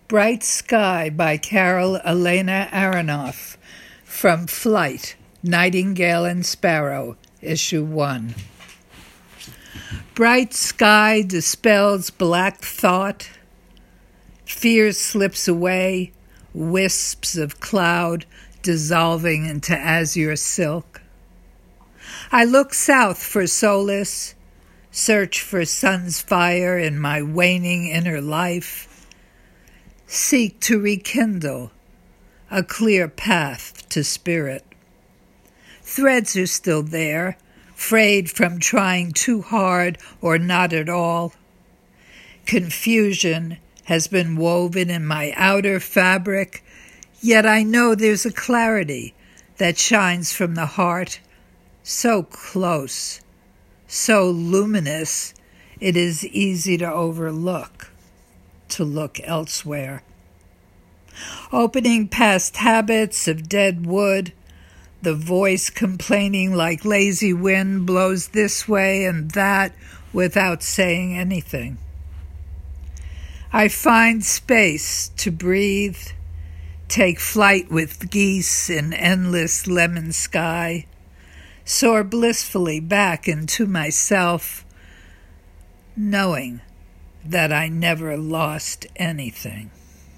Bright Sky by Carol Elena Aronoff from Flight, Nightingale and Sparrow, Issue 1. Bright sky dispels black thought. Fear slips away, wisps of cloud dissolving into azure silk. I look south for solace, search for sun's fire in my waning inner life, seek to rekindle a clear path to spirit. Threads are still there, frayed from trying too hard or not at all. Confusion has been woven in my outer fabric, yet I know there's a clarity that shines from the heart, so close, so luminous, it is easy to overlook, to look elsewhere. Opening past habits of dead wood, the voice complaining like lazy wind blows this way and that without saying anything. I find space to breathe, take flight with geese in endless lemon sky, soar blissfully back into myself, knowing that I never lost anything.